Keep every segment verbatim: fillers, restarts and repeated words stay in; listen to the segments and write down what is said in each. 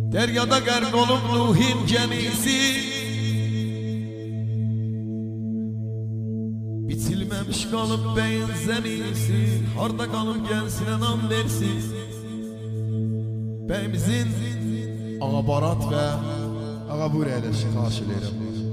Deryada gərq olub ruhin gemisi, biçilməmiş qalıb bəyin zəmisi. Harda qalıb gəlsinə nam versin bəyimizin Ağa Barat və Ağa buraya eləşin, xahiş edirəm.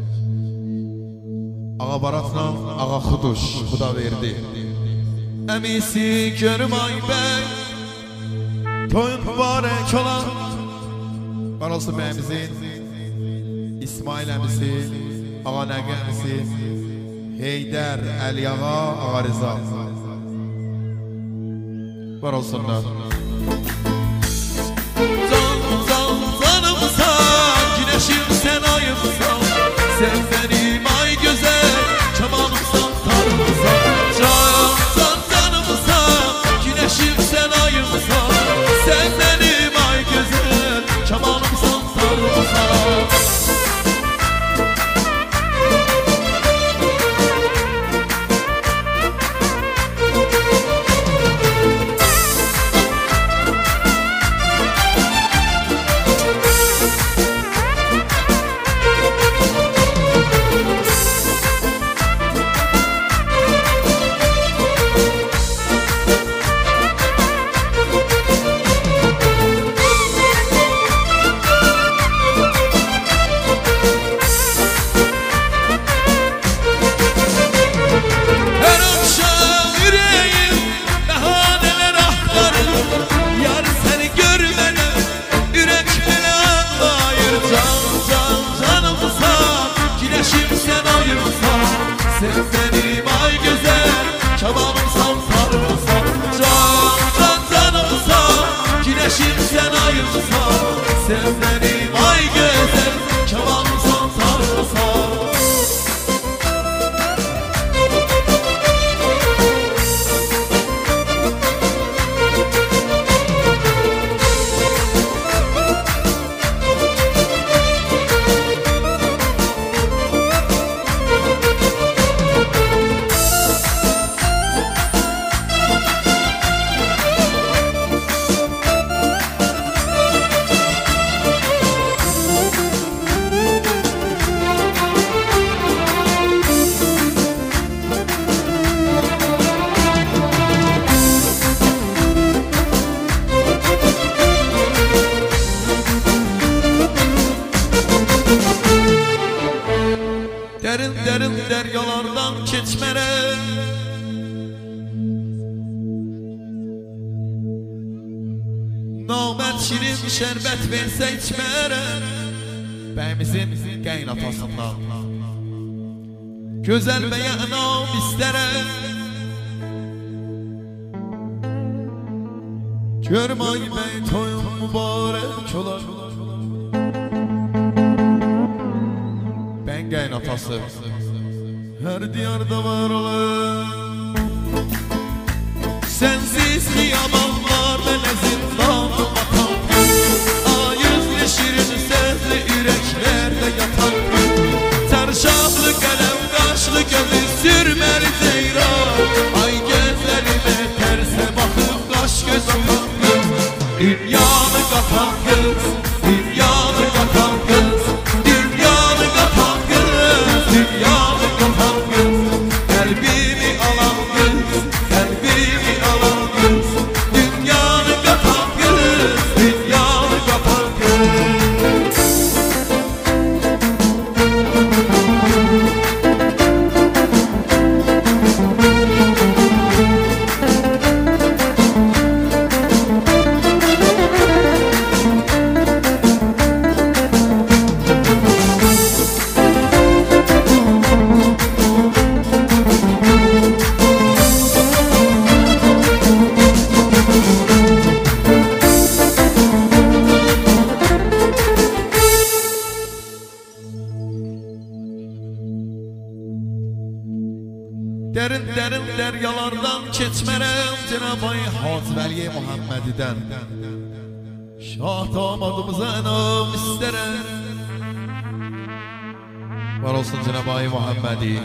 Ağa Baratla Ağa Xuduş Xuda verdi əmisi görüm ay bəy, toyun mübarək olan var olsun bəyimizin İsmail əmisi, Ağa Nəqi əmisi, Heydər, Əli Ağa, Ağa Rıza var olsunlar. Can, can, canımsan, güneşim sen ayımsan, sen benim ay güzel, çabanımsan, tarımsan. Can, can, canımsan, güneşim sen ayımsan, sen benim ay güzel, çabanımsan, tarımsan. Sen benim ay güzel, çabanımsan, sarımsan. Can, can, canımsan, güneşim sen ayımsan, sen benim ay güzel, çabanımsan, sarımsan. Derin derin deryalardan keçmərəm, namərd şirin şərbət versə içmərəm. Bəyimizin qeynatasından gözəl bəyə inam istərəm. Görüm ay bəy toyun mübarək olar, Bəngəyin atası her diyarda var olan. Sensiz kıyamanlar mənə zindanı batan gün, ayızlı şirin sözlü yüreklerde yatan gün. Çarşaflı qələm qaşlı gözü sürməli ceyran, ay gözlərime tərsə baxıb qaş göz atan gün. Dünyanı qatan kız, dünyanı qatan kız, dünyanı qatan kız, dünyanı qatan kız. Qəlbimi alan kız, qəlbimi alan kız, dünyanı qatan kız, dünyanı qatan kız. Derin derin deryalardan keçmərəm, Cenab-ı Hacı Vəli Muhammedidən. Şah damadımıza inam istərəm. Var olsun Cenab-ı Muhammedi.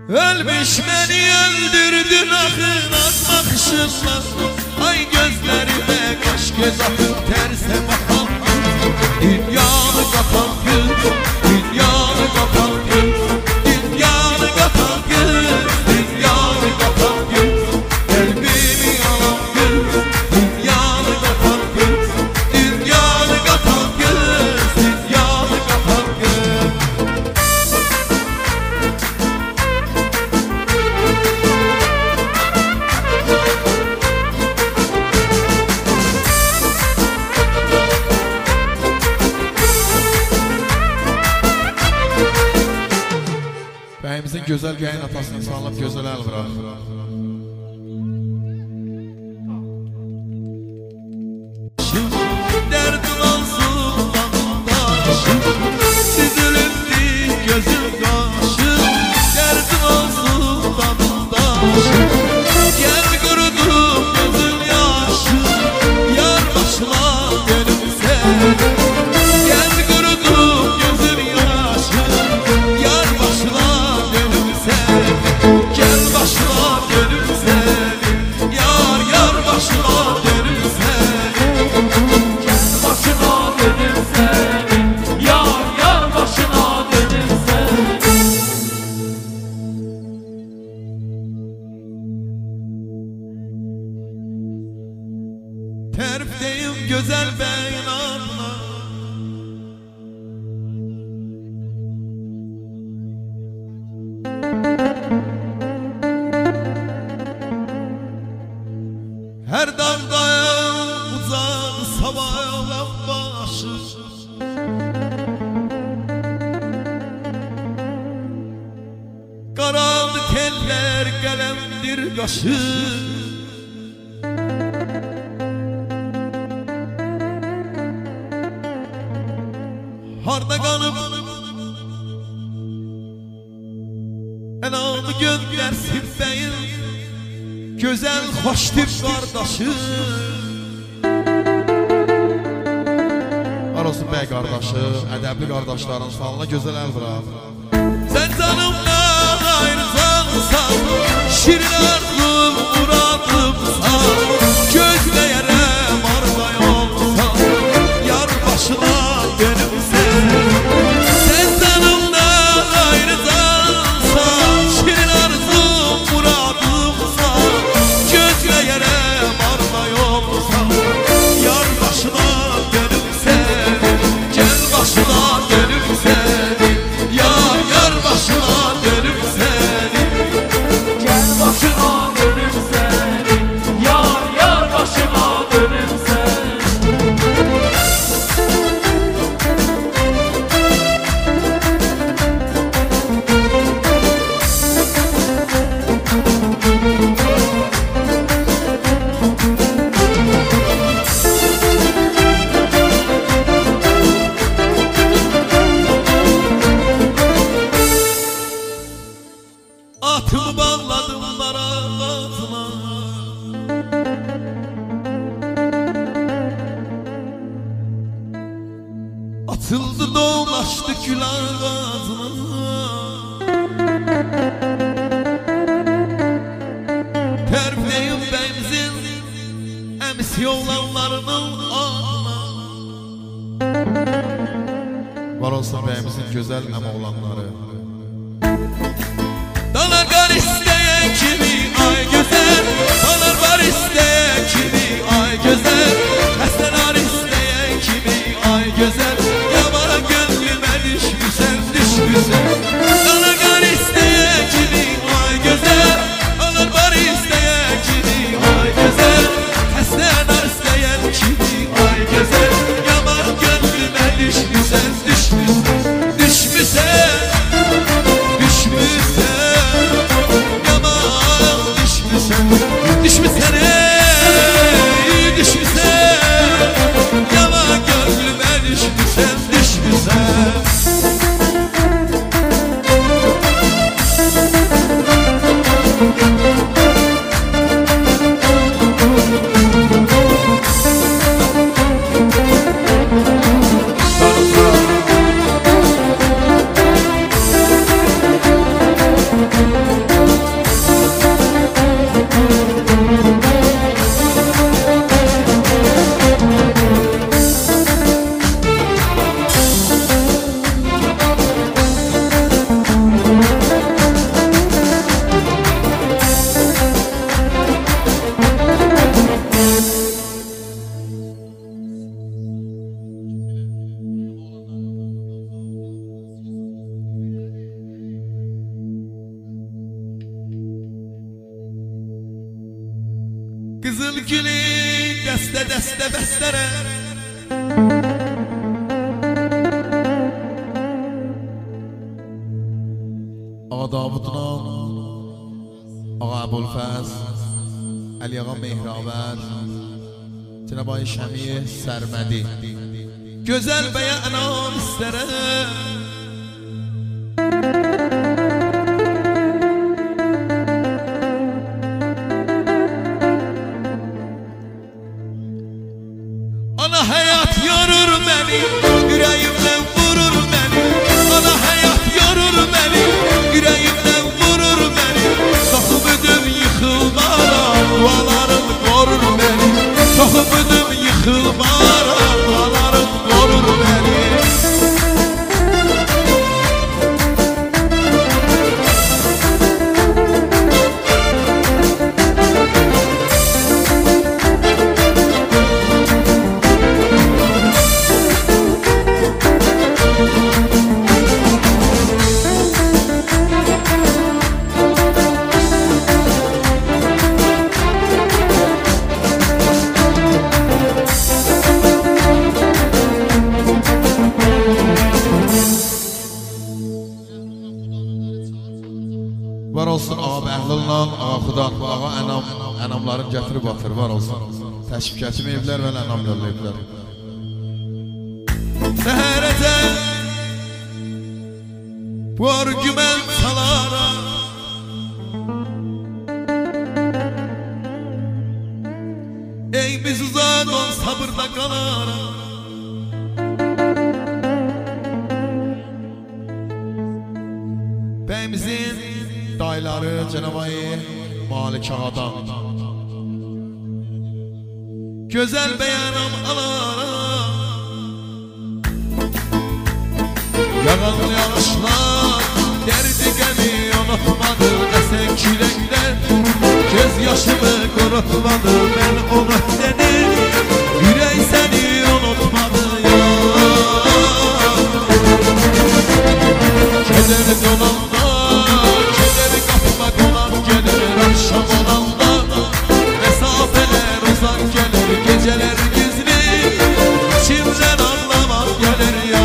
Ölmüş beni öldürdün akın akmakışınla. Ay gözlerime kaş göz akıp terse bakan dünyanı kapan kız, dünyanı kapan kız, dünyanı kapan kız, dünyanı kapan kız, kalbimi alan kız, dünyanı kapan kız, dünyanı kapan kız, dünyanı kapan kız. Bəyimizin gözəl gəyin atasını sağlab gözəl əl bırak. Dərdim olsun damdaşım, süzülündü gözüm qaşım. Dərdim olsun damdaşım, gel qurudum gözüm yaşım. Yar başına gönüm seni, gel qurudum gözüm yaşım. Yar başına gel başıma gönül seni, yar yar başıma gönül seni. Gel başına gönül seni, yar yar başına gönül seni. Terfteyim güzel beyin abla, her dağdayım uzak sabahla başı. Karanlık eller kalemdir kaşı. Harda kanıp enamı göndersin beyin güzel hoş tip kardeşim. Var olsun bey kardeşi, ədəbli kardeşlerin salına güzel el bırak. Sen canımdan ayrısansan, şirin arzum muradımsan, gözleyerem arda yolsan, yar başına gönül seni. Sen canımdan ayrısansan, şirin arzum muradımsan, gözleyerem arda yolsan, yar başına gönül seni. Gel başına gönül seni, yar yar başına gönül seni. Gel başına gönül seni, yar yar başına gönül seni. Atımı bağladım dara altına, atıldı dolaştı kül ağzına. Terfleyim benzin emsi olanlarının ağına. Var olsun bəyimizin güzel əmə olanları. Dalar var isteyen kimi ay güzel, dalar var isteyen kimi ay güzel, hastalar isteyen kimi ay güzel, yamana gönlüme düşmüşsen düşmüşsen. Dalar var isteyen kimi ay güzel, dalar var isteyen kimi ay güzel, hastalar isteyen kimi ay güzel, yamana gönlüme düşmüşsen düşmüşsen düşmüşsen. Kızıl gülün dəstə dəstə bəstərə Ağa Davudla Ağa Əbulfəz Əli Ağa Mehravər Cənab Ay Şəmi Sərmədi Gözəl bəyə ənam istərə Ana həyat yorur məni, ürəyimdən vurur məni Ana həyat yorur məni, ürəyimdən vurur məni Toxum ödüm yıxılmaram, dualarım qorur məni Toxum ödüm yıxılmaram, dualarım qorur məni Var olsun ağa Bəhlul'la, ağa Xudan, ağa ənam, ənamların gətirib atır, var olsun. Təşvik etməyiblər və ənam yollayıblar. Səhərəcə bu argüment salara Ey biz uzaq ol sabırda qalara Bəyimizin dayıları Cənab Ay Malik Ağadan Gözəl bəyanam alara Yağan yağışlar derdi gəmi unutmadı Əsən küləklər göz yaşımı qurutmadı Mən onu dedim ürək səni unutmadı ya Keder dolanda keder qapmaq olan gelir Akşam olanda mesafeler uzak gelir Geceler gizli içimden anlamak gelir ya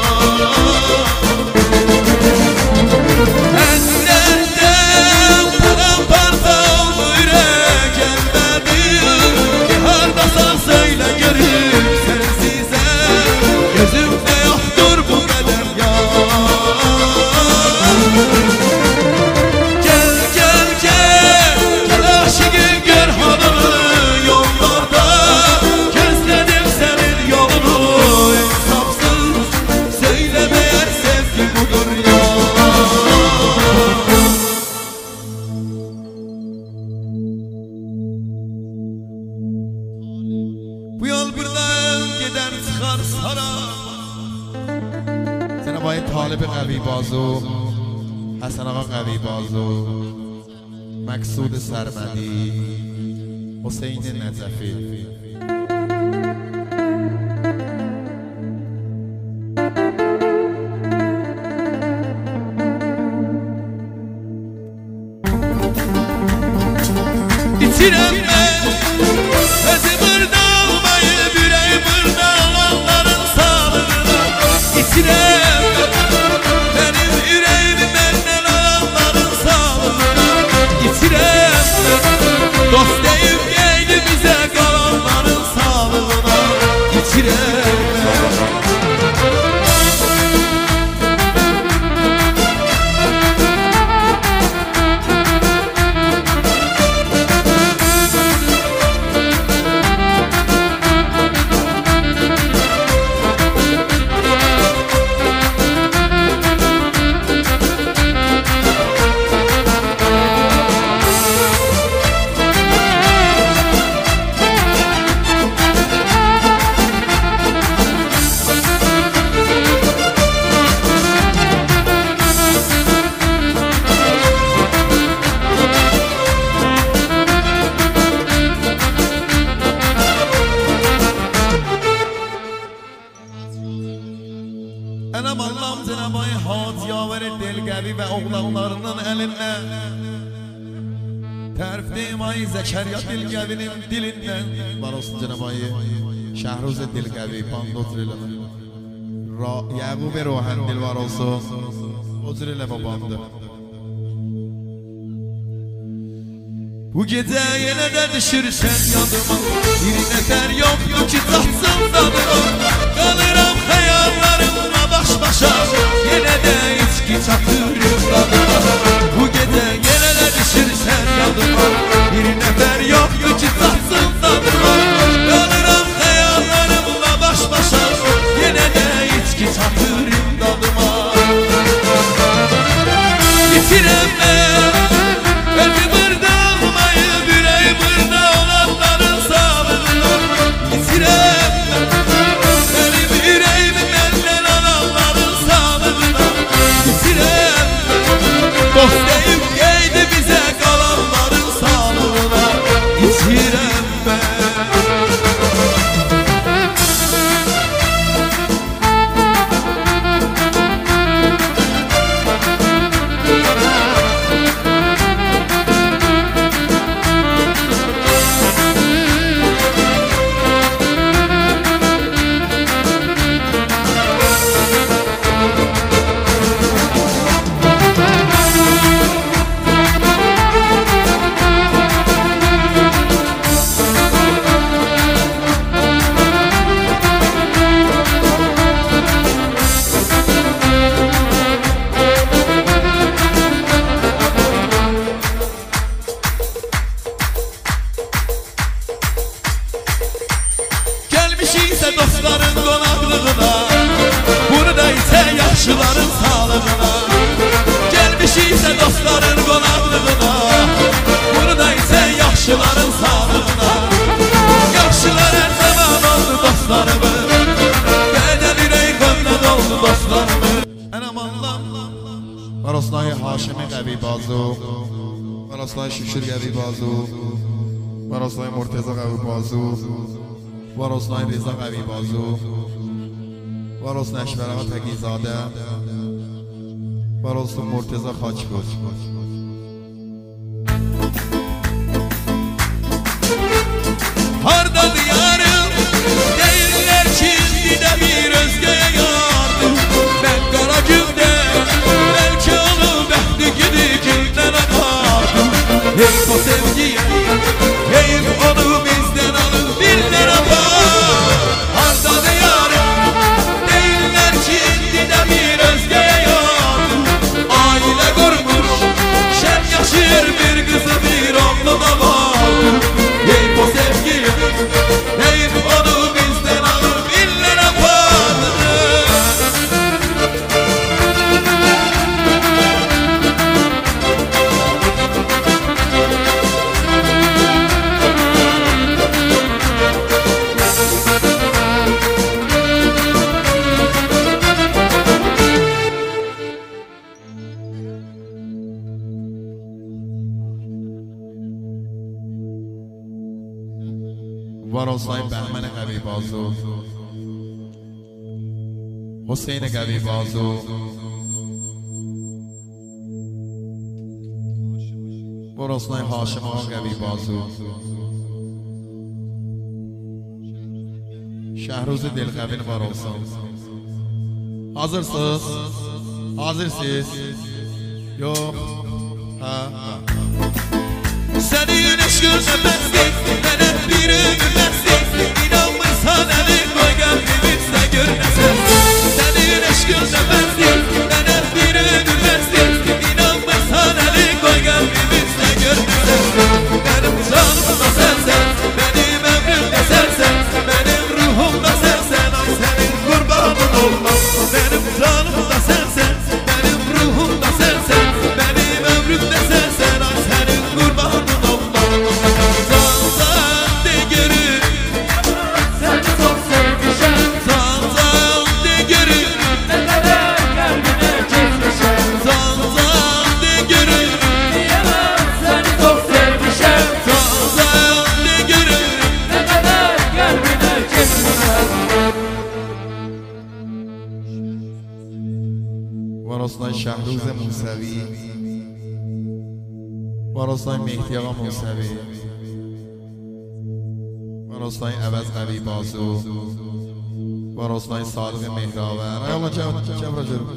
Əllərdən paramparça oldu ürək əlmədim Ki hardasan söylə görüm sensizəm Gözümdə yoxdur bu qədər ya Gəl, gəl, gəl, gəl aşıqın gör halını yollarda Gözlədim sənin yolunu insafsız Söyləməyər sevgi budur ya Bu yol birdən gedər çıxar sara Cənab Ay Talibi Qəvi Bazu Həsən Ağa Qəvi Bazu Məqsud Sərmədi Hüseyin Nəcəfi İçirəm mən özü burada olmayıb ürəyi burada olanların sağlığına İçirəm benim ürəyimi məndən alanların sağlığına İçirəm dost deyib geydi bizə qalanların sağlığına İçirəm Ənəm Allahım Cənab Ay Hacı Yavər Delqəvi və oğlanlarının əlinə Tərifdeyim ayı Zəkərya Dilqəvinin dilindən. Var olsun canım ayı Şəhruz Dilqəvi band otur eləmə. Yəqub Rohan dil var olsun. Otur eləmə bandı. Bu gecə yenə də düşürsən yadıma. Bir nəfər yoxdur ki tatsın dadıma. Qalıram xəyallarımla baş başa. Yenə də içki çatırım dadıma. Bu gecə yenə də düşürsən yadıma. Bir nəfər yoxdur ki tatsın dadıma. Qalıram xəyallarımla baş başa. Yenə də içki çatırım dadıma. Bitirəm mən özü burada. Dost deyib qeydi bizə qalanların sağlığına içirəm mən. Dostların qonaqlığına, burada isə yaxşıların sağlığına. Gəlmişik isə dostların qonaqlığına, burada isə yaxşıların sağlığına. Yaxşılar hər zaman oldu dostlarımız, bədəl ürək qanla doldu dostlarımız. Ənəm Allah Varoslan Haşimi Qəvi Bazu, Varoslan Şükür Qəvi Bazu, Varoslan Murteza Qəvi Bazu, Varoslan Reza Qəvi Bazu, Varoslan Əşvər Ağa Təqizadə, Varoslan Murteza Xaçqoç. Hardadır yarım, deyirlər ki, didə bir özgəyə yardım. Mən qara gündə, bəlkə onu bəxti gidi gündən apardım. Heyf o sevgiyə, heyf onu bizdən alır, birdən apar. Hardadır yarım, deyirlər ki, didə bir özgəyə yardım. Ailə qurmuş, şən yaşır bir qızı bir oğlu da vardır. Heyf o sevgiyə, heyf onu bizdən alır, birdən apardır. Varoslan Bəhmən Qəvi Bazu, Hüseyn Qəvi Bazu, Varoslan Haşim Ağa Qəvi Bazu, Şəhruz Dilqəvin var olsun. Hazırsınız? Hazırsınız? Yox. Ha, ha. Sənin eşqinə bəsdir, mənə bir ömür bəsdir. İnanmırsan əli qoy qəlbimizdə görünəsən. Sənin eşqinə bəsdir, mənə bir ömür bəsdir. İnanmırsan əli qoy qəlbimizdə görünəsən. Mənim canım da sənsən, mənim ömrüm də sənsən. Mənim ruhum da sənsən, ay sənin qurbanın olmaz. Mənim canım da sənsən, mənim ruhum da sənsən. Mənim ömrüm də sənsən, ay sənin qurbanın olmaz. Zanzan de görür, Səni çox sevmişəm, zanzan de görür, nə qədər qəlbinə keçmişəm. zanzan de görür, Deyəməm, səni çox sevmişəm, zanzan de görür. nə qədər qəlbinə keçmişəm. Varoslan Şəhruz Musavi, و راستای مهدی آقا موسوی و راستای عوض قوی بازو و راستای صادق مهراور ایالا جب جب را جب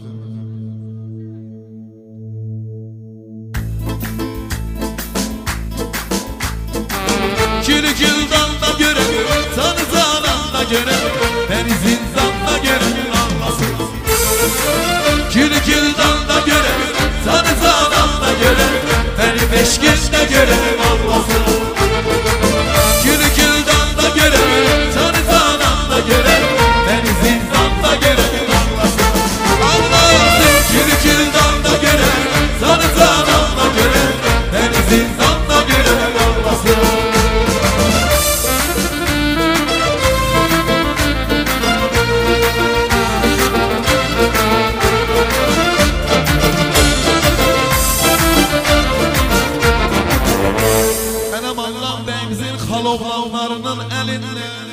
Gül güldan da görem, tanı zanan da görem, beni zindan da görem anlasın. Gül güldan da görem, tanı zanan da görem, beni beş günde görem anlasın. Gül güldan da görem, tanı zanan da görem, beni zindan da görem anlasın. Anlasın. Gül güldan da görem, tanı zanan da görem, beni zindan da görem anlasın. Oğlanlarının elinden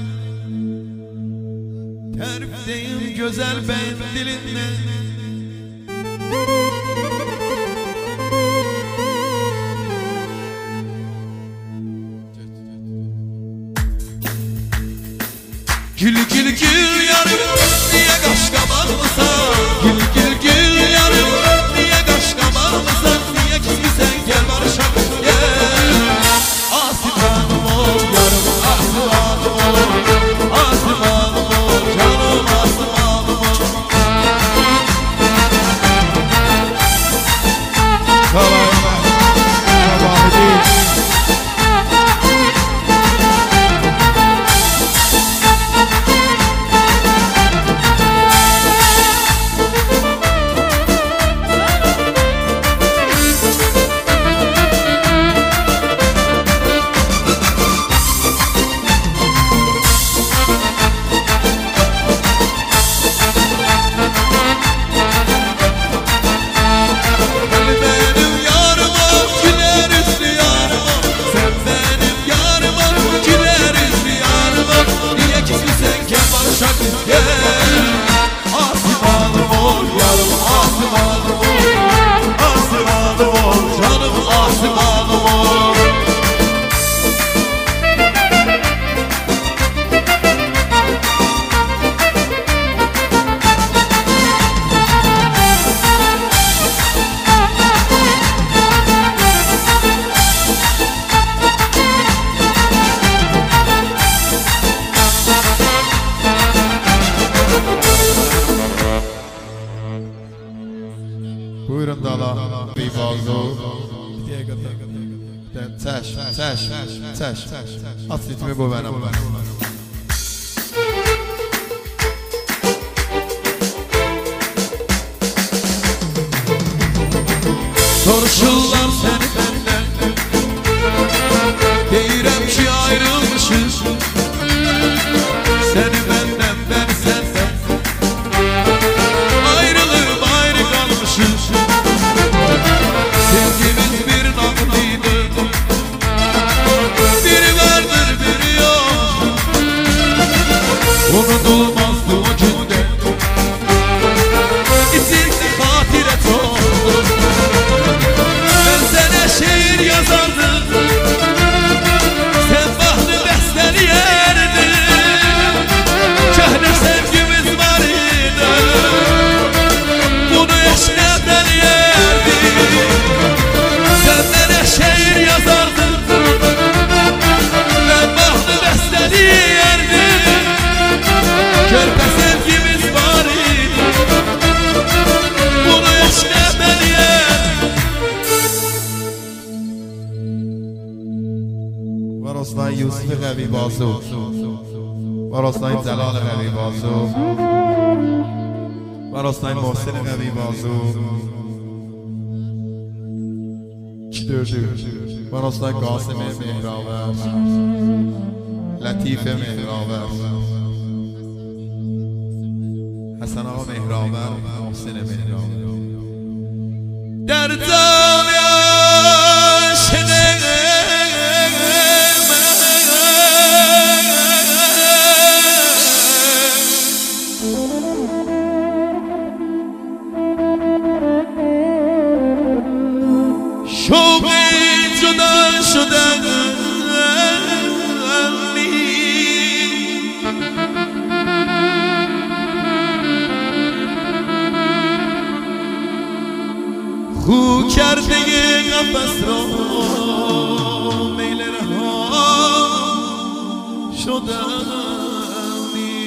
terif değil güzel beyin dilinden Gül gül gül yarım niye kaş kabarmısan Gül gül gül yarım niye kaş kabarmısan Niye küsmüsen gel barışalım gel Asimanım ol yarım asimanım ol Asimanım ol canım asimanım ol Sabahı Sabahı değil Buyurun dala bir bazu Təş, təş, təş At ritmi bu benim Soruşurlar seni benden Deyirəm ki ayrılmışız Seni benden ben senden Ayrılıp ayrı kalmışız Sevgimiz bir nağdıydı Biri vardır biri yok Unutulmazdı o günde İçimde hatire çok Ben sana şiir yazardım Sen bahtı besteliyerdin Köhne sevgimiz var idi Bunu eşlerden yerdim Sen bana şiir yazardın Ben bahtı besteliyerdin Körpe sevgimiz var idi Bunu eşlerden yerdim و راستای یوسف قوی بازو و راستای جلال قوی بازو و راستای محسن قوی بازو و راستای قاسم مهراور لطیف مهراور حسن آقا مهراور محسن مهراور در جان عاشق شوق خو کرده قفس را میل رها شدمی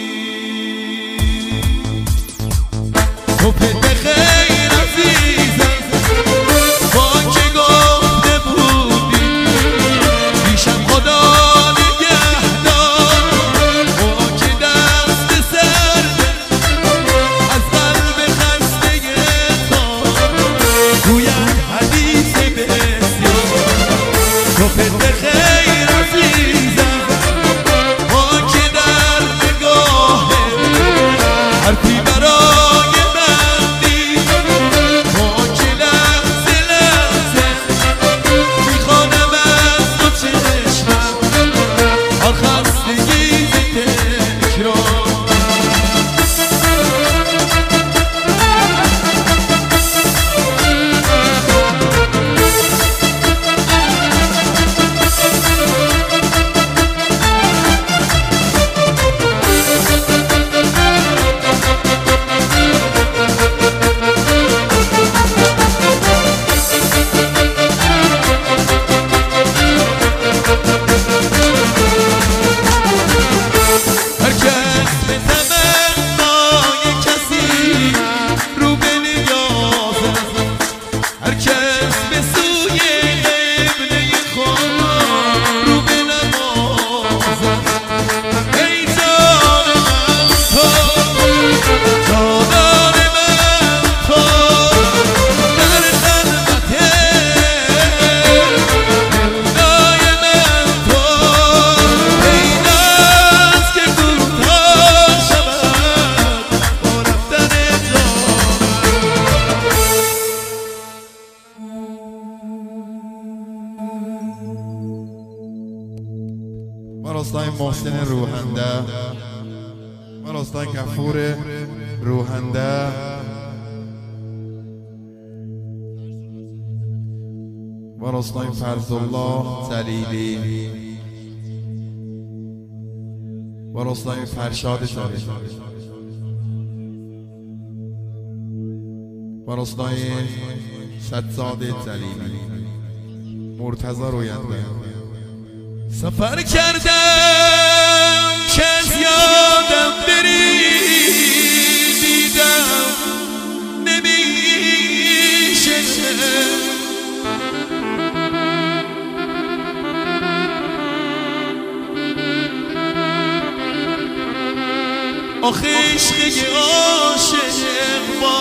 تو پده خیر عزیزم با که گفته بودی پیشم خدا نگهدار با که دست سرده از قلب خسته تا گوید حدیث بسیار تو پده خیر عزیزم با که در نگاه حرفی برای بندی با که لحظه لحظه میخوانم از تو چشمم آن خستگی ز تکرار من راستای محسن روحنده من راستای غفور روحنده من راستای فرزالله جلیلی من راستای فرشاد جلیلی من راستای سجاد جلیلی مرتضی روینده سفر کردم که از یادم بری دیدم نمیشه آخه عشق عاشق با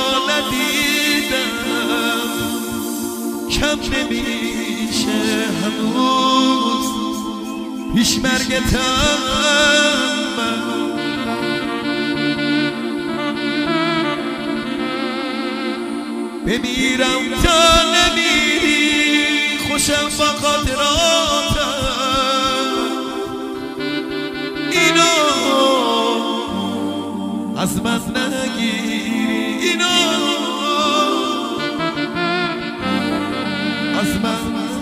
ندیدم کم نمیشه هنوز پیش مرگتم من بمیرم تا نمیری خوشم با خاطراتم اینو از من نگیری اینو از من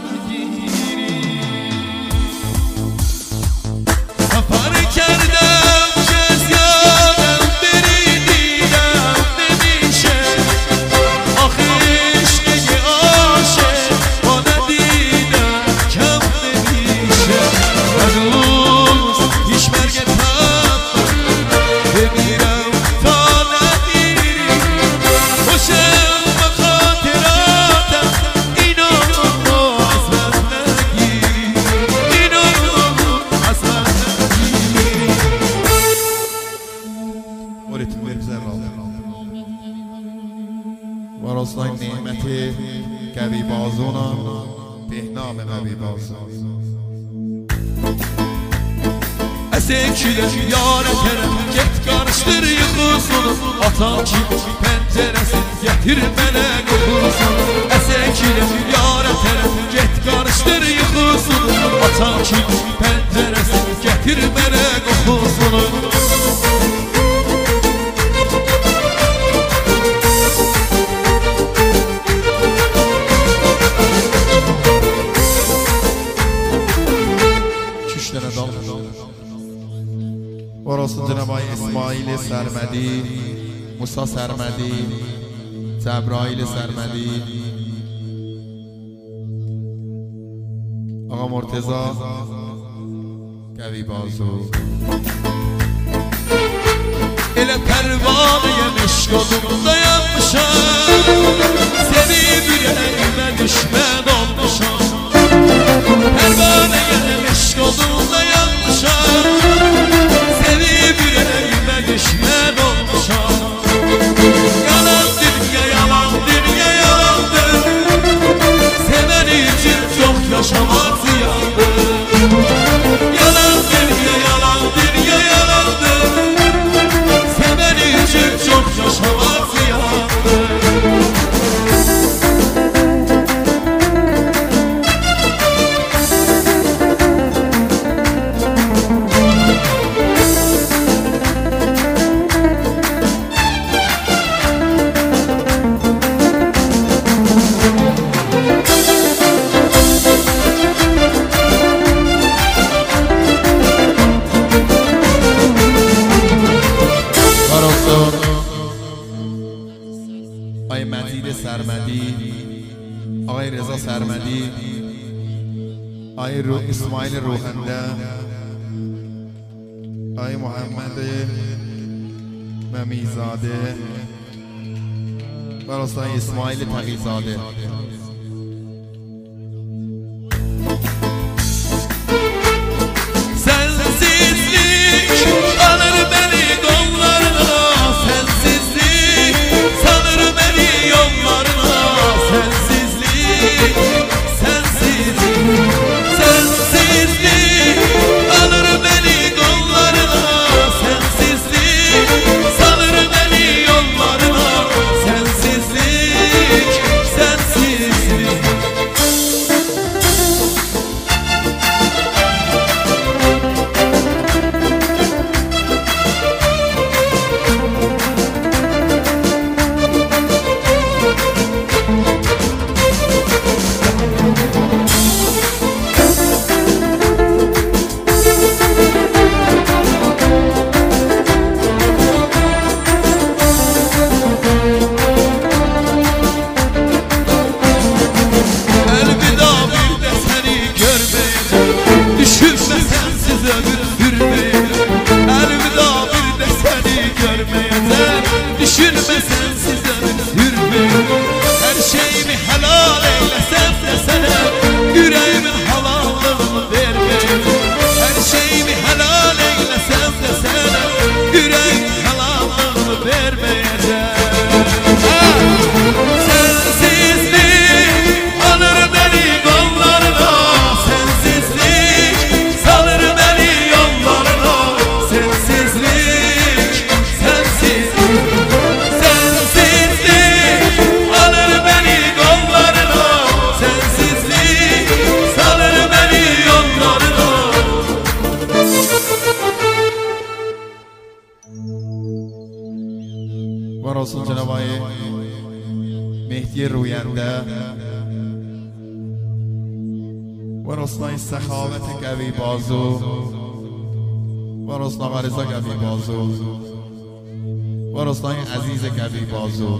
کردم که از یادم بری دیدم نمیشه آخه عشق عاشق با ندیدم کم نمیشه هنوز پیش مرگتم بمیرم تا نمیری خوشم با خاطراتم اینو از من نگیری اینو از من و راستای نعمت قوی بازونان بهنام قوی بازون Esekiler yaratere get karıştır yıkılsın Atan kim penceresin getirmene kokulsun Esekiler yaratere get karıştır yıkılsın Atan kim penceresin getirmene kokulsun و راست جناب آقای اسماعیل سرمدی، موسی سرمدی، جبرائیل سرمدی آقا مرتضی قوی بازو Elə pərvanəyə meşq olub dayanmışam Sevib ürəyimə düşmən olmuşam Pərvanəyə meşq olub dayanmışam Sevib ürəyimə düşmən olmuşam Yalandır ya yalandır ya yalandır Sevən üçün çox yaşamaq ziyandır Yalandır ya yalandır ya yalandır çok yaşamak ziyandır آقای مجید سرمدی آقای رضا سرمدی آقای رو اسماعیل روحنده آقای محمد ممیزاده و آقای اسماعیل تقیزاده و رسول جناب آقای مهدی روینده و رسول سخاوت قوی بازو و رسول آقا رضا قوی بازو و رسول عزیز قوی بازو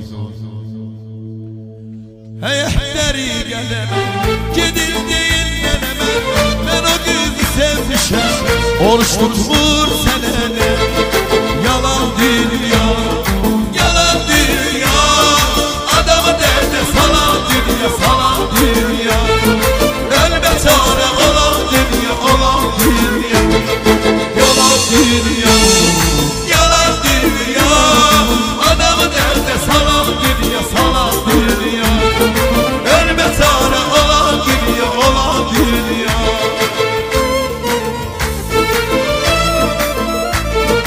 Hey ehteri gelemem Gedil değil gelemem Ben o kızı sevmişem Oruç tutmur senene Yalan dünya Yalan dünya Adamı derde salan dünya Salan dünya Ölme çare olan dünya Olan dünya Yalan dünya Yalan dünya Adamı derde salan dünya Salan dünya Ölme çare olan dünya Olan dünya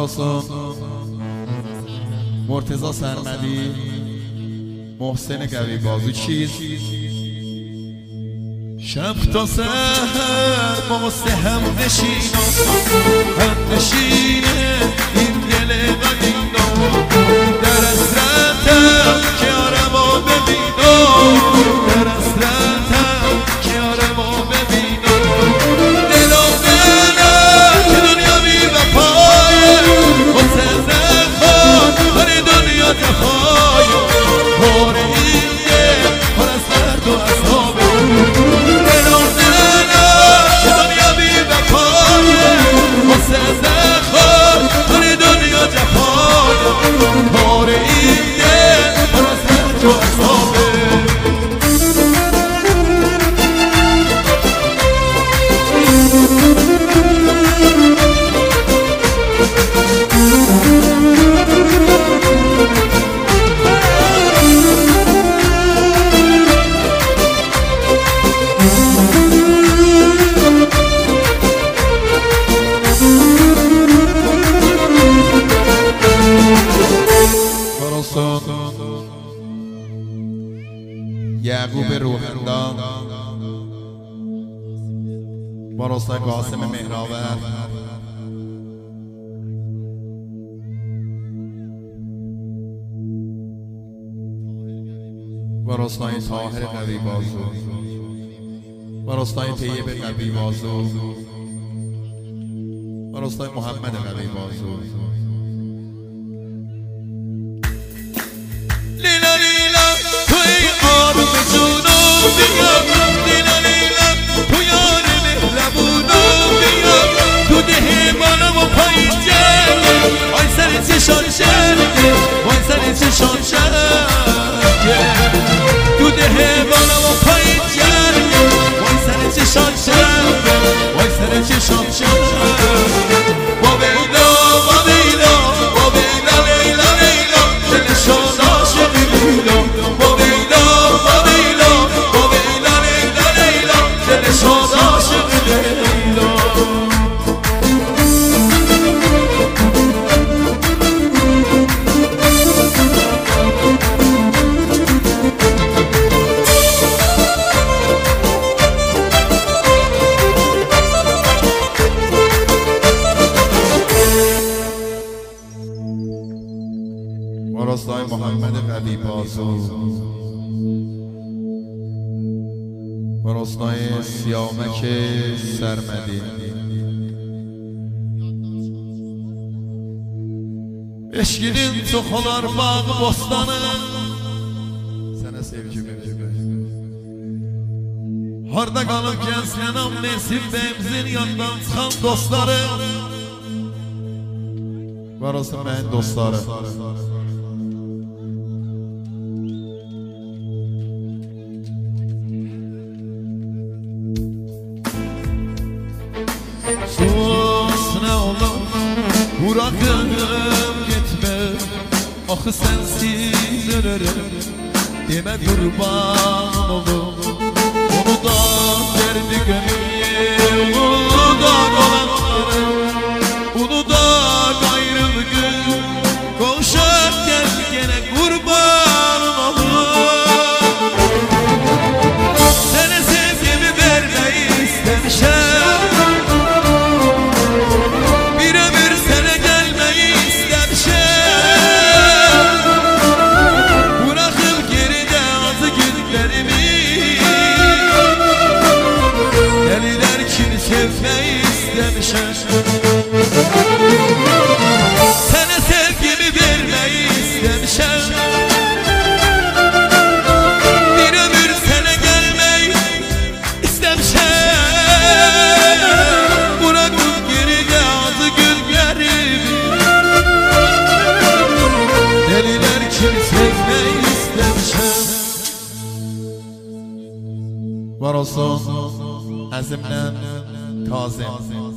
براسون مرتضی سرمدی، محسن قوی بازو چیز شب تا سحر ما سه هم نشینم هم نشینه این دل قدیمم در حسرتم که آرما ببینم در حسرتم که آرما ببینم دلم دلم که دنیا بی وفایه واسه زخان هر دنیا جفایه بار این دل پر از درد و عذابه بار این دل پر از درد و عذابه یعقوب روحندان با راستای قاسم مهرآور با راستای طاهر قوی بازو با راستای طیب قوی بازو با راستای محمد قوی بازو لیلا لیلا توی آروم جونم بیا لیلا لیلا تو یار مهربونم بیا تو ده بالم و پایین جنگه وای سر چشان شنگه وای سر چشان شنگه تو ده بالم و پایین جنگه وای سر چشان شنگه وای سر چشان شنگه با بیلا با بیلا با بیلا لیلا لیلا دلشان عاشق لیلا با بیلا با بیلا با بیلا لیلا لیلا دلشان عاشق لیلا راستای محمد قوی بازو و راستای سیامک سرمدی eşkinin toxular bağ bostanı sənə sevgi verir harda qalıb gənclənəm Nesib bəyimizin yandan çıxan dostları var olsun mənim dostları sus nə olur bırakım gitme axı sensiz ölürüm demə qurban olum onu da derdi gönlüm onu da qalanları onu da gayrılgın qovuşaq gəl yenə qurban olum sənə sevgimi verməyi istəmişəm Sənə sevgimi verməyi istəmişəm bir ömür sənə gəlmək istəmişəm bırakıb geridə acı günlərimi dəlilər kimi sevmək istəmişəm var olsun əzimdən Kazım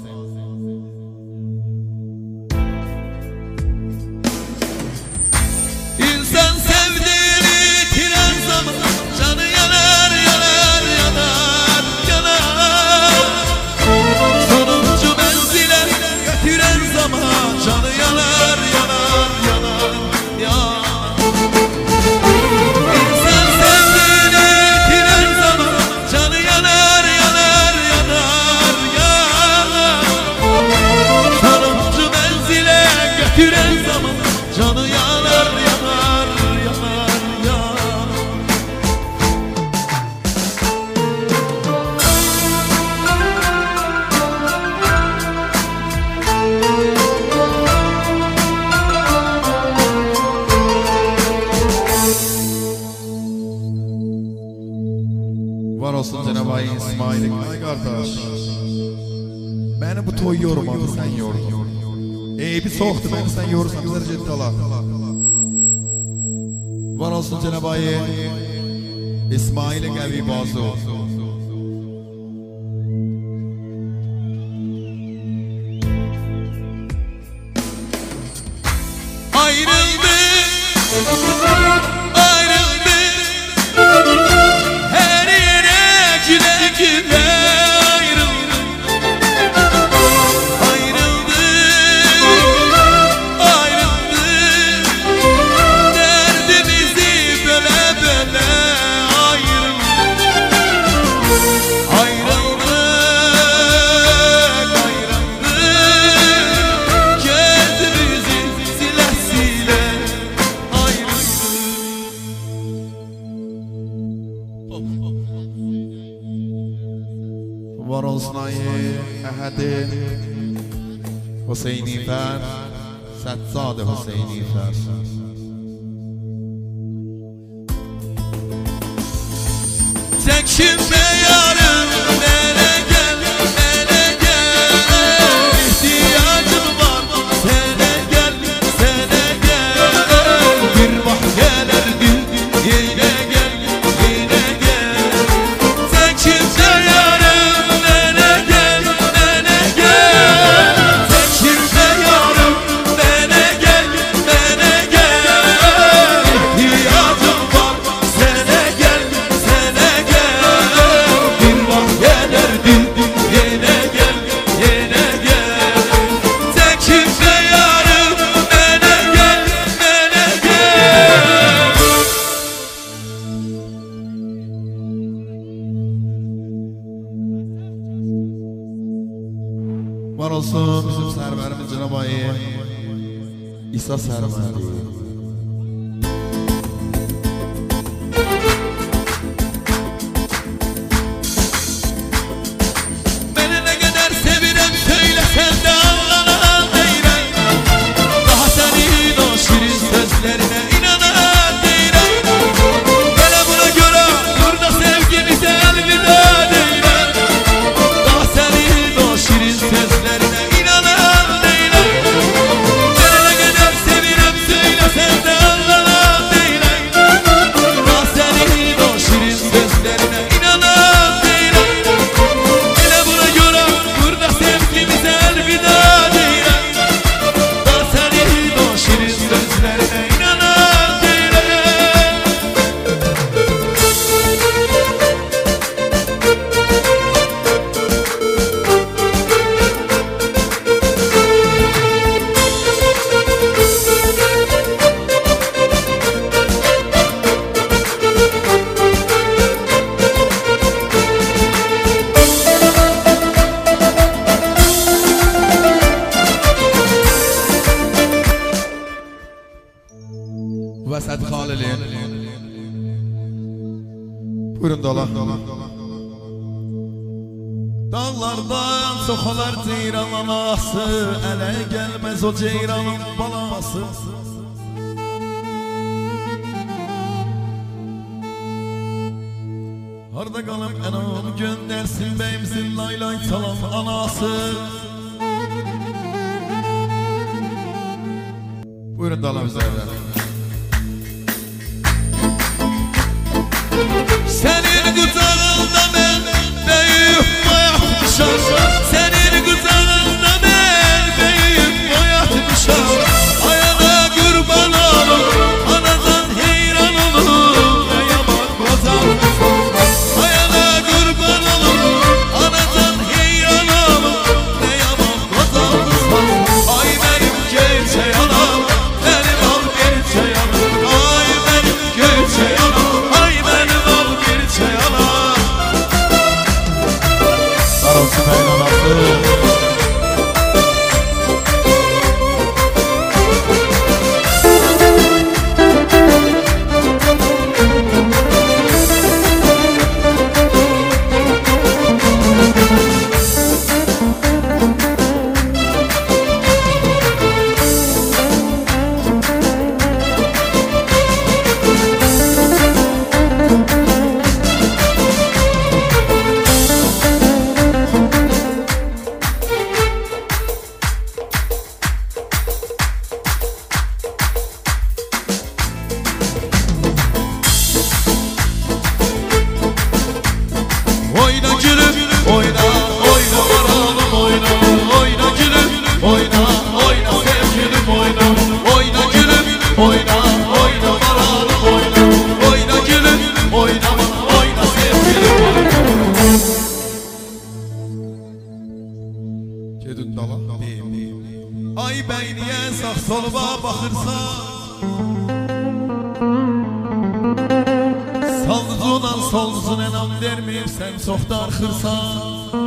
İnsan sevdiğini itiren zaman canı yanar yanar yanar yanar sonuncu menzile götüren zaman canı yanar Var olsun Cenab-ı Ay İsmail'in. Ay kardeş. Beni bu toy yormadı, sen yordun. Eybi soğuktu, beni sen yorursan bizler ciddi ala. Var olsun Cenab-ı Ay İsmail'in evi bazı. Ayrıldı, ayrıldı, her yere güle güle ayrıldı. Ayrıldı, ayrıldı, derdimizi böle böle ayrıldı. Ayrıldı, ayrıldı, gözümüzü sile sile ayrıldı. Var olsun ayı Ehedi Hüseyin'i fer Səccad Hüseyin'i fer. Çekinme yarım, bana gel, bana gel. İhtiyacım var, sana gel, sana gel. Bir bak gelerdin, yine gel, yine gel. Çekinme yarım, bana gel, bana gel. Çekinme yarım, bana gel, bana gel. İhtiyacım var, sana gel, sana gel. Bir bak gelerdin, yine gel, yine gel. Çekinme yarım, bana gel, bana gel. Var olsun bizim serverimiz Cenab-ı Ay İsa serveri. Beni ne kadar sevirem söylesen de anlanan değilim. Daha senin o şirin sözlerine inanan değilim. Hele buna göre burada sevgimize elveda değilim. Daha senin o şirin sözlerine inanan değilim. Beni ne kadar sevirem söylesen de anlanan değilim. Daha senin o şirin sözlerine inanan değilim. Hele buna göre burada sevgimize elveda değilim. Daha senin o şirin sözlerine inanan değilim. Vəsət Xalilin. Buyurun dola. Dağlardan soxalar ceyran anası, ələ gəlməz o ceyranın balası. Harda qalıb ənam göndərsin bəyimizin laylay çalan anası. Buyurun dola bizlərdən. Senin kucağında ben büyük bayatmışam. Senin kucağında ben büyük bayatmışam. Ayağına kurban olun, anadan heyran olun. Ne yaman kozam. Ayağına kurban olun, anadan heyran olun. Ne yaman kozam. Ay benim gerçek anam, benim al gerçek sağ soluma baxırsan Saldıcınan solcun enam verməyib sən çox darxırsan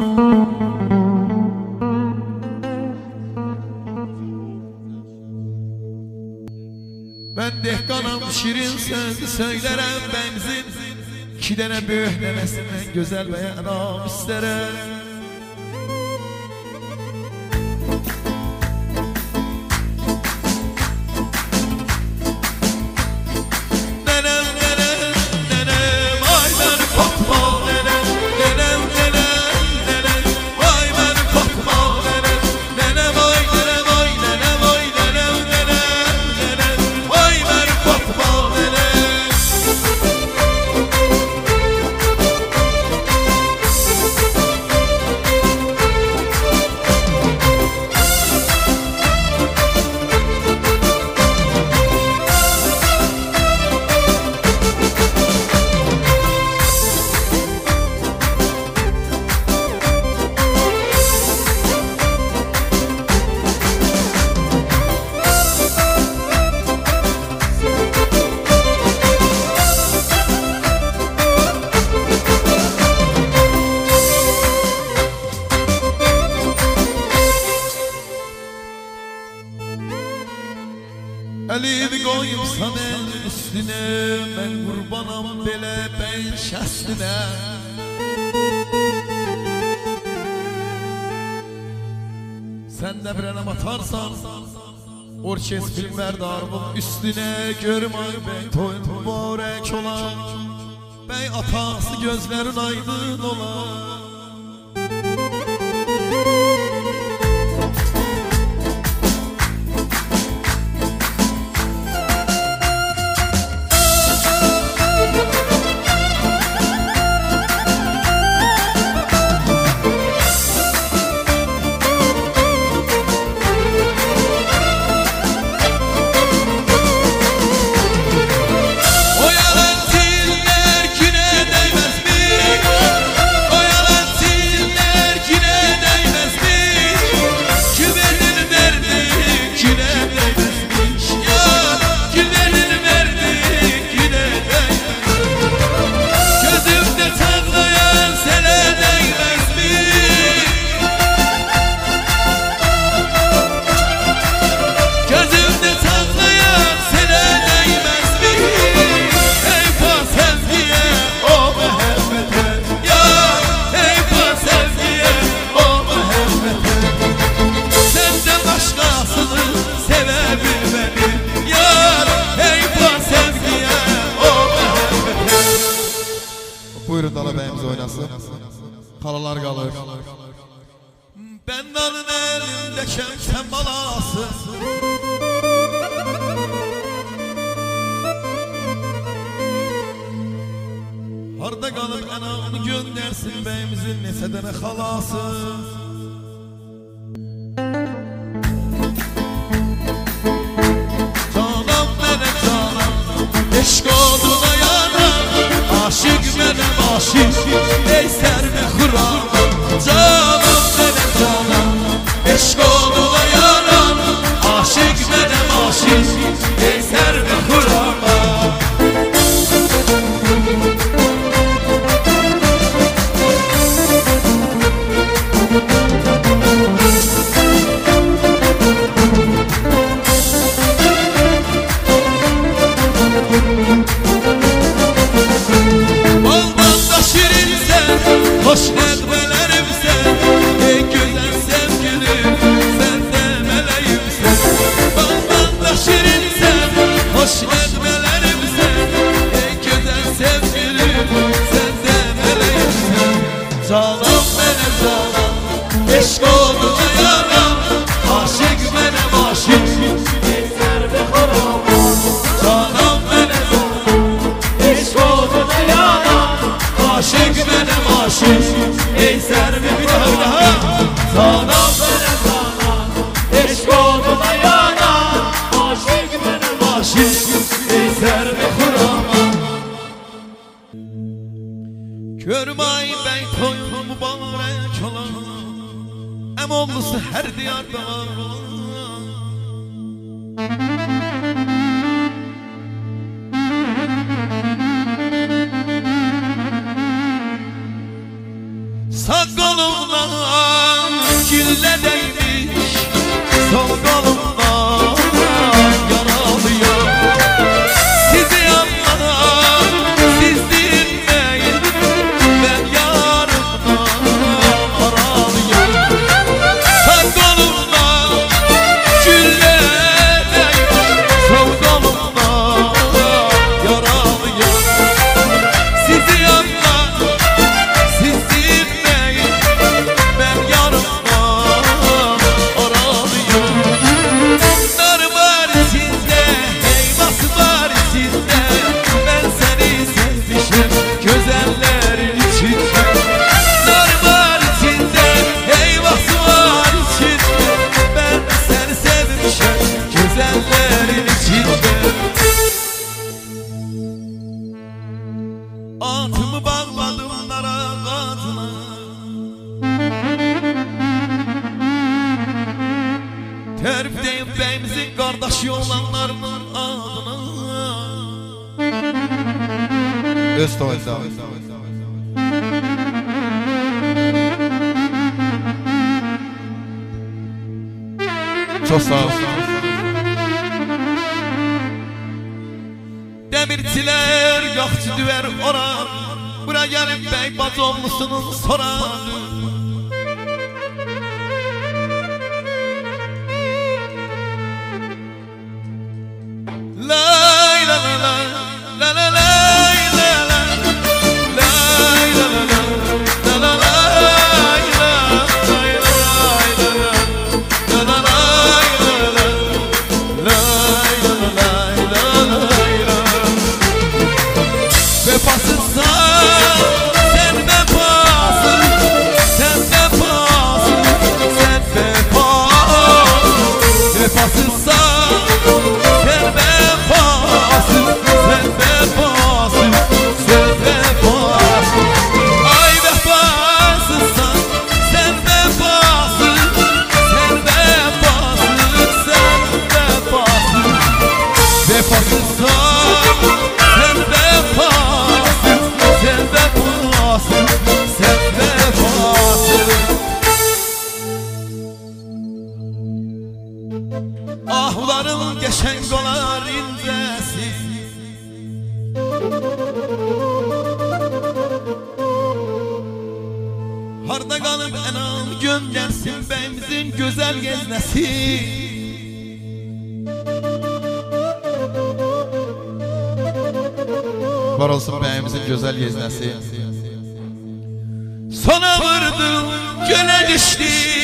Mən dehqanam şirin sözü söylərəm benzin İki dənə böyük nənəsindən gözəl bəyanam istərəm Əlini qoyubsan elin üstünə Mən qurbanam belə bəyin şəstinə Sən də bir ələm atarsan Orkestrin mərdarımın üstünə Görüm ay bəy toyun mübarək olan Bəy atası gözlərin aydın olan Buyurun Dala bəyimiz oynasın Qalalar qalır Bənnanın əlindəkəm sən balası Harda qalıb ənamını göndərsin bəyimizin neçə dənə xalası Canam mənə canam eşq oduna yanam Aşık mənim aşık ey sərmə xuram Canam mənim canam eşq oduna yanam Aşık mənim aşık ey sərmə xuram Hoş nəğmələrimsən, ey gözəl sevgilim, sən də mələyimsən Baldan da şirinsən, hoş nəğmələrimsən, ey gözəl sevgilim, sən də mələyimsən Canam mənə canam, eşq oduna yanam, aşık mənəm aşık, ey sərvə xoram Canam mənə canam, eşq oduna yanam, aşık mənəm aşık ey sərvi bir daha bir daha Canam mənə canam eşq oduna yanam Aşık mənəm aşık ey sərvi xurama Görməy bəy toyun mübarək olan Əmollusu hər diyarda var Sağ kolumdan gülle değmiş, sol kolumdan yaralıyor. Sizi anlar, siz dinleyin, ben yarımdan aralıyor. Sağ kolumdan gülle değmiş, sol kolumdan yaralıyor. Sizi anlar, siz dinleyin, ben yarımdan aralıyor. Nar var içinde, eyvası var içinde, ben seni sevmişim güzellerin içinde. Nar var içinde, eyvası var içinde, ben seni sevmişim güzellerin içinde. Atımı bağladım dara ağacına, terifdeyim beyimizin kardeşi olanlarının adına. Östoğuz'da. Çok sağ ol. Demirçiler yaxçı düver orar, bura gelin bey bacovlusunun sorar. Lay la la la la la lay la la lay la la la la la lay la lay la lay la la la lay la la lay la la lay la lay la. Vefasızsan sen vefasız, sen vefasız, sen vefasız. Vefasızsan sen vefasız, sen vefasız, sen vefasız. Ay vefasızsan sen vefasız, sen vefasız, sen vefasız. Vefasızsan sen vefasız, sen vefasız, sen vefasız. Ahlarım geçen kolar incesi, harda kalıp enam göndersin beyimizin güzel geznesi. Var olsun beyimizin güzel geznesi. Sona vurdım göle düştü,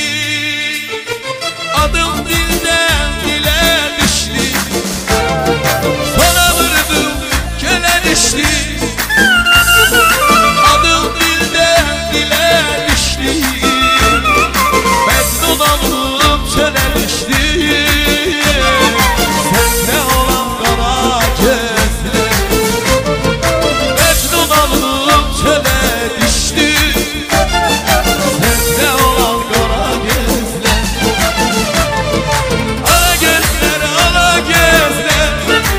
adım dilden dile düştü. Sona vurdım göle düştü, adım dilden dile düştü. Mecnun olup çöle düştü, sende olan kara gözler. Mecnun olup çöle düştü, sende olan kara gözler. Ala gözler, ala gözler,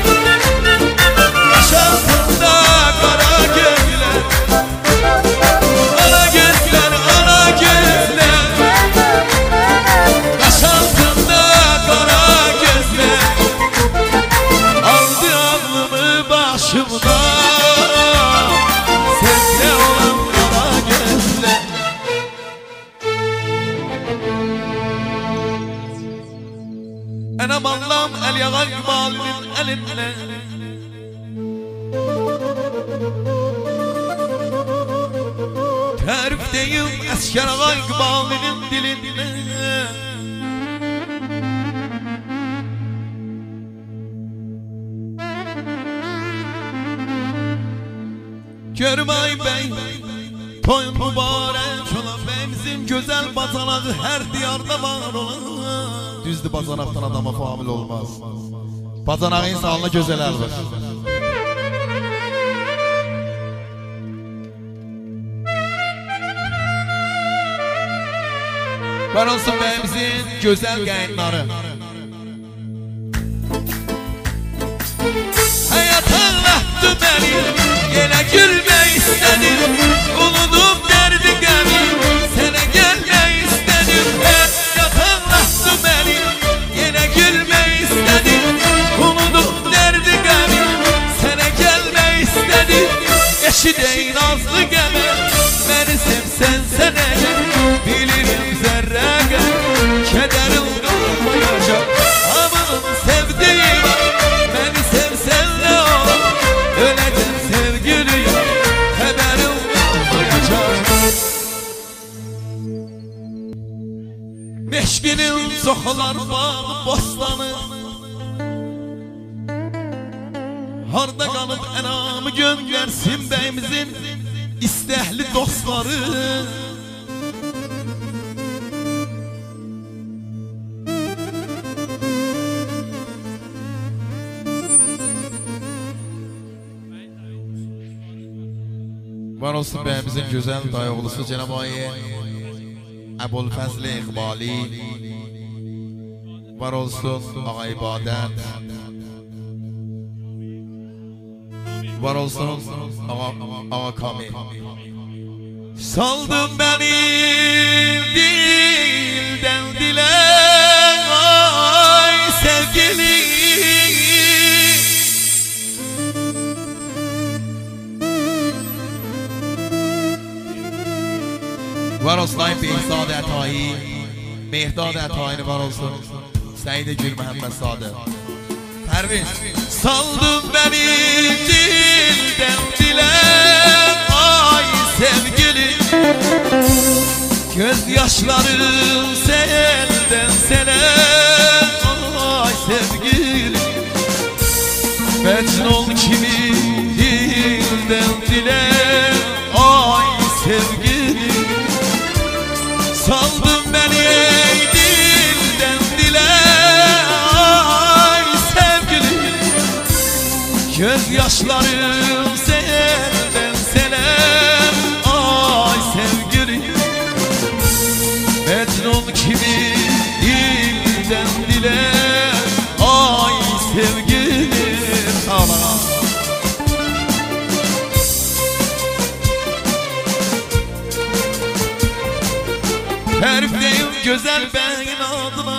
yaşantında kara gözler. Ala gözler, ala gözler, yaşantında kara gözler. Aldı aklımı başımdan, sende olan kara gözler. Enam Allah'ım el yagan malinin elinle, terifdeyim esker ağay malinin dilinle. Görmay bey, toyun mübarek olan beyimizin güzel bazanağı her diyarda var olan. Düzdür, bazanaqdan adama famil olmaz. Bazanağın salına güzel əlbir. Var olsun beyimizin güzel qayınları. bastı beni. Yine gülmek istedim, unudum derdi gemi. Sana gelmek istedim, hep yatağlattı beni. Yine gülmek istedim, unudum derdi gemi. Sana gelmek istedim, eşideyin nazlı gemi. Beni sevsen sene bilirim zerre gel. Kederim kalmayacak, aman sevdiğim. Beni sevsen ne olur, öleceğim sevgilim. Haberim olmayacak. Meşkinin soxular bağ bostanı. Harda qalıb ənamı göndərsin bəyimizin istəhli dostları. Var olsun bəyimizin gözəl dayıoğlusu Cənab-ı Əbulfəzl İqbali. Var olsun Ağa İbadət. Var olsun Ağa, Ağa Kamil. Saldın beni dilden dile, ay sevgili. Var olsun Ayın Behzad Ətai, Mehdad Ətai'ni var olsun Səyid Gül Məhəmməd Sadə. Pərviz. Saldın beni dilden dile, ay sevgili. Göz yaşlarım selden sele, ay sevgili. Mecnun kimi dilden dile, ay sevgili. Saldın beni dilden dile, ay sevgili. Göz yaşlarım selden sele, ay sevgili. Mecnun kimi dilden dile, ay sevgili. Sağ Herifdeyim güzel beyin adına.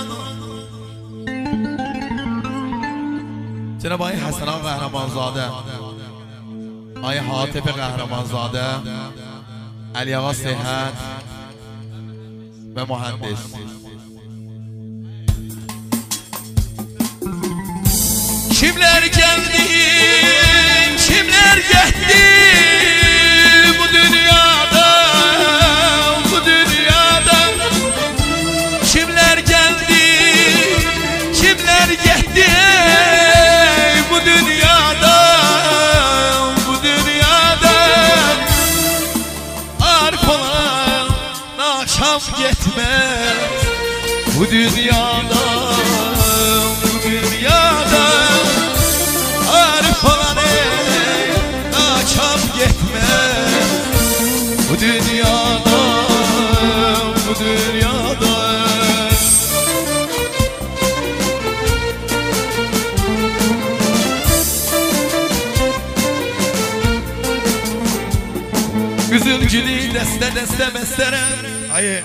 Cenab-ı Həsən Ağa Qəhrəmanzadə, Ay Hatip Qəhrəmanzadə, Əli Ağa Sehət və mühəndis. Kimler geldi, kimler gitti bu dünyada, bu dünyada. Kimler geldi, kimler gitti bu dünyada, bu dünyada. Arif olan akşam gitmez bu dünyada, bu dünyada. Arif olan akşam gitmez bu dünyada, bu dünyada. Güzel gülü deste deste bestere. Hayır.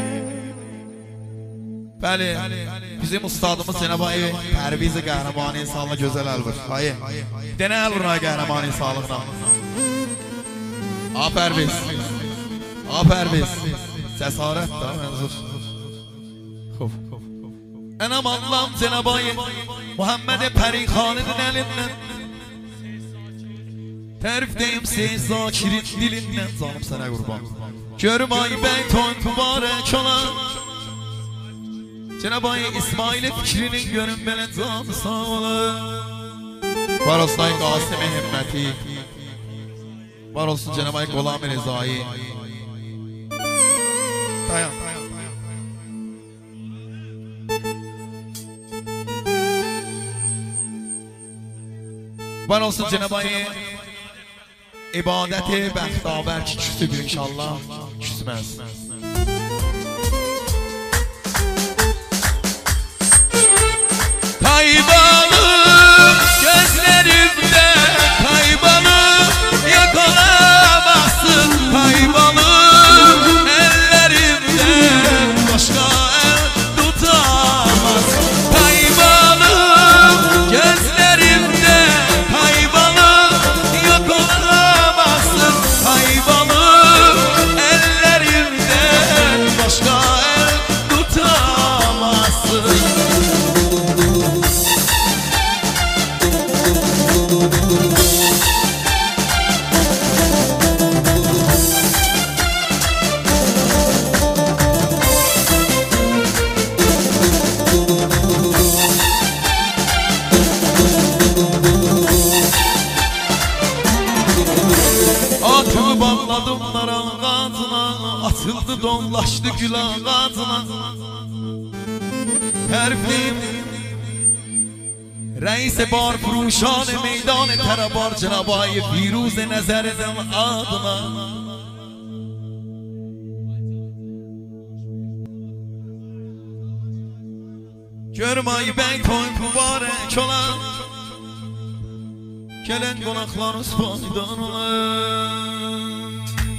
Bəli, bizim ustadımız Cenab-ı Pərviz Qəhrəmani insanlı gözəl əlvir. Hayır. Denə əlvir Qəhrəmani sağlıqla. A Pərviz. A Pərviz. Cəsarət da mənzur. Xof. Ənam Allahım Cenab-ı Muhammed Pərixaninin əlindən. Tərifdeyim Seyid Zakirin dilindən. Canım sənə qurban. Görüm ay bəy toyun mübarək olan. Cenab-ı İsmail fikrinin görün belə canı sağ olun. Var olsun ay Qasım-ı Himməti. Var olsun Cenab-ı Qolam-ı Rezai. Dayan. Var olsun Cenab-ı İbadət-i bəxtavər ki küsüdür inşallah. Küsməz. Kaybolur gözlerimde, kaybolur Balonlar ağzına atıldı, donlaştı gül ağzına. Tərifliyim Reis bar furuşan meydan Terabar Cenab-ı Firuz Nezar edem adına. Görmeyi bey toy mübarek olan, gelen konaklarınız faydan olan.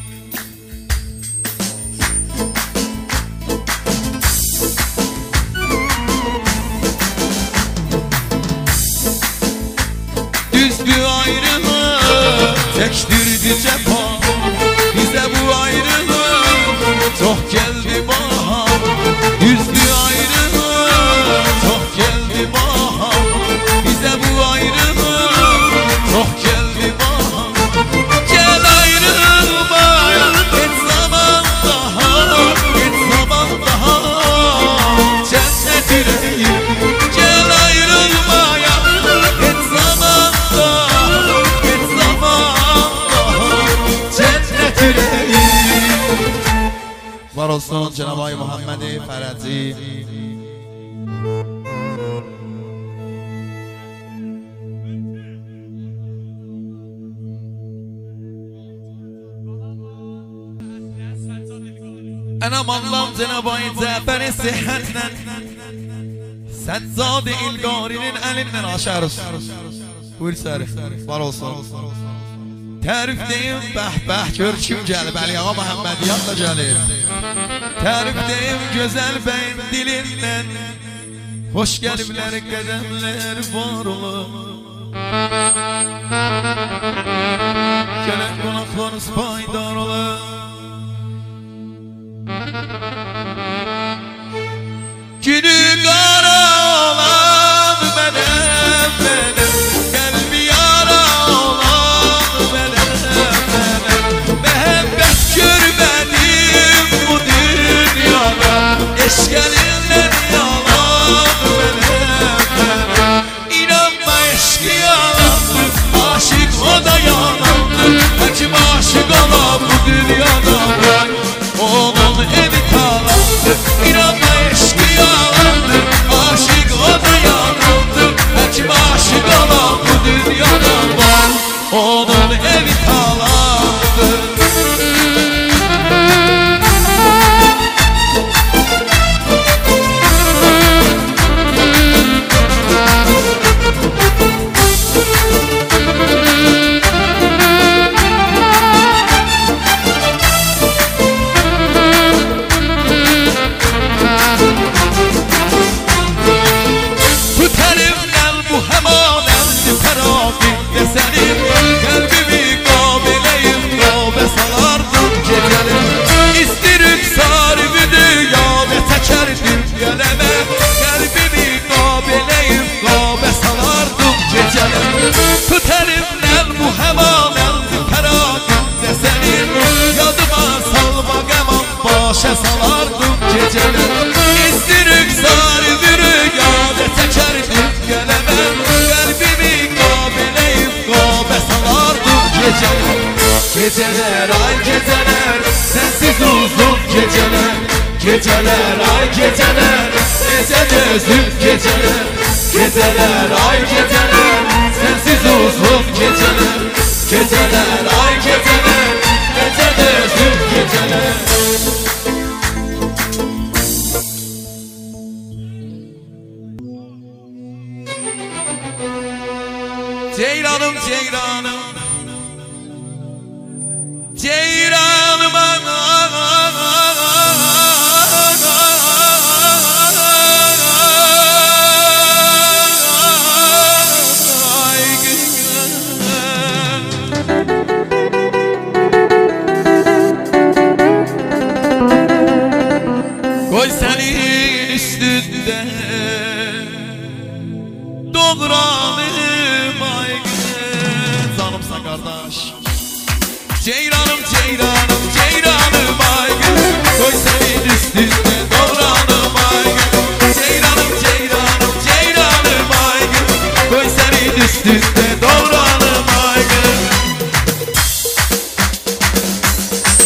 Düzdü ayrılık, tektirdi cefa. Bize bu ayrılık çok geldi bahar. Düzdü ayrılık, çok geldi bahar. Bize bu ayrılık çok geldi bahar. Gel ayrılmaya, hiç zaman daha, hiç zaman daha. Cennet yüreğim, gel ayrılmaya, hiç zaman daha, hiç zaman daha. Cennet yüreğim. Var olsun Cenab-ı Muhammed-i Ferati. Enam Allah'ım Cenab-ı Cafer-i Sıhhat'le Seccad-ı İlgari'nin elinden aşarız. Buyur Sarif, var olsun. Tərifdeyim, bəh bəh, gör kim gəlib, Əli Ağa Məhəmmədiyyat da gəlib. Tərifdeyim, gözəl bəyin dilindən, hoş gəliblər, qədəmlər var olur. Gələn qonaqlarınız paydar olur. Günü qara olan mənəm, mənəm, qəlbi yara olan mənəm, mənəm. Məhəbbət görmədim bu dünyada, eşq əlindən yalan mənəm, mənəm. İnanma eşqi yalandır, aşıq o da yalandır. Həkim aşıq ola bu dünyada, onun evi talandır. İnanma eşqi yalandır, aşıq o da yalandır. Həkim aşıq ola bu dünyada var, onun evi talandır. Salardım geceler, İstirik sardı rüyada tekerdim gelemem. Kalbimi kabileyim kabe salardım geceler. Geceler ay geceler, sensiz uzun geceler. Geceler ay geceler, ecel özüm geceler. Geceler ay geceler, sensiz uzun geceler. Geceler ay geceler, ecel özüm geceler. Ceylanım ceylanım, ceylanım koy senin üstünde doğranım ay güzel. Canımsan kardeş, ceylanım ceylanım ceylanım ay güzel. Koy senin üstünde doğranım ay güzel. Ceylanım ceylanım ceylanım ay güzel. Koy senin üstünde doğranım ay güzel.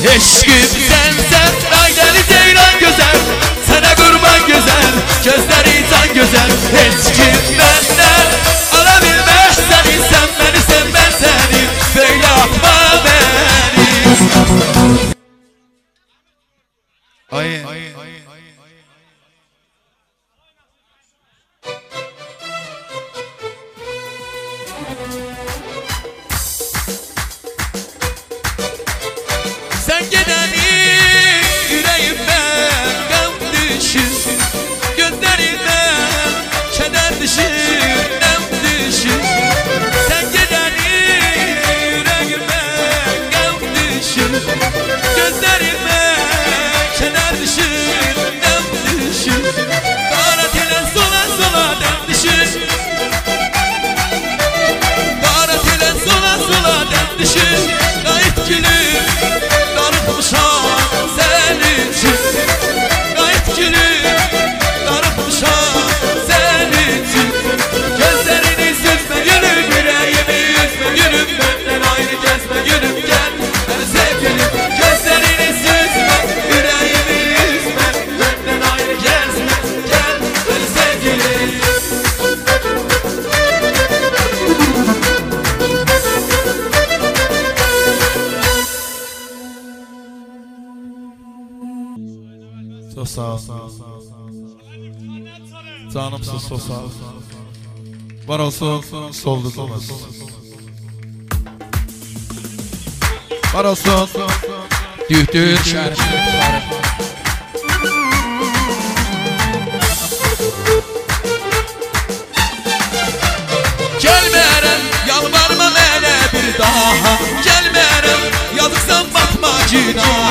Eşkim sensen Naydeli Ceylan güzel, sana kurban güzel, gözleri can güzel. Hiç kim benden alabilmez seni, sen beni sen ben seni, böyle yapma beni. Ay. Sen gideni yüreğimden gam düşür, gözlerimden keder düşür, nem düşür. Sen gideni yüreğimden gam düşür, gözlerimden keder düşür, nem düşür. Karat ile sola sola dem düşür, karat ile sola sola dem düşür. Gayet gülüm darıkmışam senin için, gayet gülüm darıkmışam senin için. Gözlerini süzme gülüm, yüreğimi üzme gülüm, benden ayrı gezme gülüm, gel ben sevgilim. Gözlerini süzme, yüreğimi üzme, benden ayrı gezme, gel ben sevgilim. Çok sağ ol. Canımsın, çok sağ ol. Var olsun, soldu olmaz. Var olsun, dühtür şerif. Gelmərəm, yalvarma mənə bir daha, gəlmərəm, yazıqsan baxma günaha.